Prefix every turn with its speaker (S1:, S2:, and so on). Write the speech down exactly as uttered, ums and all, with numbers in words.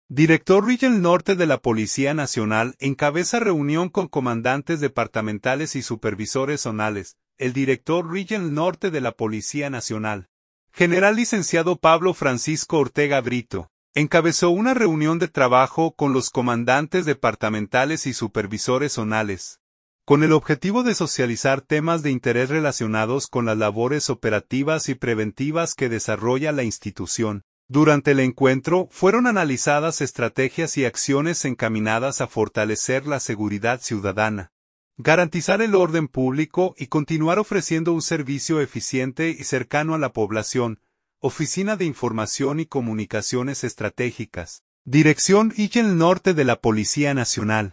S1: Director Regional Norte de la Policía Nacional encabeza reunión con comandantes departamentales y supervisores zonales. El Director Regional Norte de la Policía Nacional, General Licenciado Pablo Francisco Ortega Brito, encabezó una reunión de trabajo con los comandantes departamentales y supervisores zonales, con el objetivo de socializar temas de interés relacionados con las labores operativas y preventivas que desarrolla la institución. Durante el encuentro, fueron analizadas estrategias y acciones encaminadas a fortalecer la seguridad ciudadana, garantizar el orden público y continuar ofreciendo un servicio eficiente y cercano a la población. Oficina de Información y Comunicaciones Estratégicas, Dirección Regional Norte de la Policía Nacional.